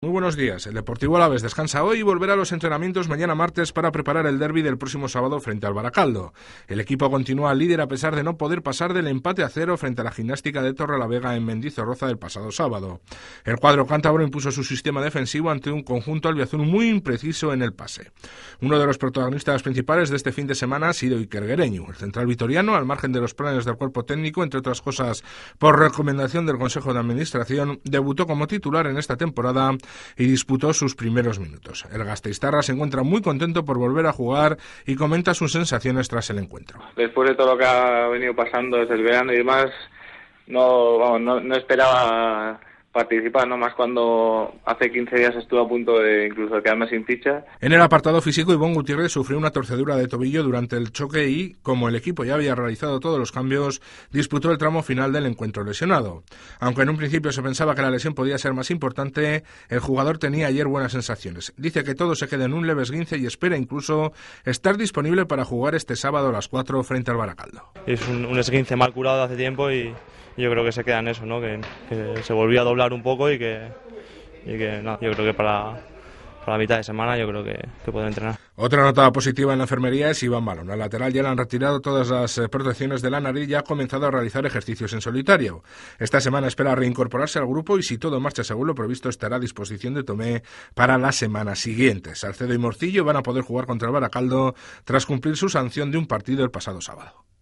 Muy buenos días. El Deportivo Alavés descansa hoy y volverá a los entrenamientos mañana martes para preparar el derbi del próximo sábado frente al Baracaldo. El equipo continúa líder a pesar de no poder pasar del empate a 0 frente a la Gimnástica de Torrelavega en Mendizorroza del pasado sábado. El cuadro cántabro impuso su sistema defensivo ante un conjunto albiazul muy impreciso en el pase. Uno de los protagonistas principales de este fin de semana ha sido Iker Guereñu. El central vitoriano, al margen de los planes del cuerpo técnico, entre otras cosas por recomendación del Consejo de Administración, debutó como titular en esta temporada y disputó sus primeros minutos. El gasteiztarra se encuentra muy contento por volver a jugar y comenta sus sensaciones tras el encuentro. Después de todo lo que ha venido pasando desde el verano y demás, no esperaba participar, no más cuando hace 15 días estuve a punto de incluso de quedarme sin ficha. En el apartado físico, Ivonne Gutiérrez sufrió una torcedura de tobillo durante el choque y, como el equipo ya había realizado todos los cambios, disputó el tramo final del encuentro lesionado. Aunque en un principio se pensaba que la lesión podía ser más importante, el jugador tenía ayer buenas sensaciones. Dice que todo se queda en un leve esguince y espera incluso estar disponible para jugar este sábado a las 4 frente al Baracaldo. Es un esguince mal curado de hace tiempo y yo creo que se queda en eso, ¿no? Que se volvió a doblar un poco y que no, yo creo que para la mitad de semana yo creo que puede entrenar. Otra nota positiva en la enfermería es Iván Balón. Al lateral ya le han retirado todas las protecciones de la nariz y ha comenzado a realizar ejercicios en solitario. Esta semana espera reincorporarse al grupo y, si todo marcha según lo previsto, estará a disposición de Tomé para la semana siguiente. Salcedo y Morcillo van a poder jugar contra el Baracaldo tras cumplir su sanción de un partido el pasado sábado.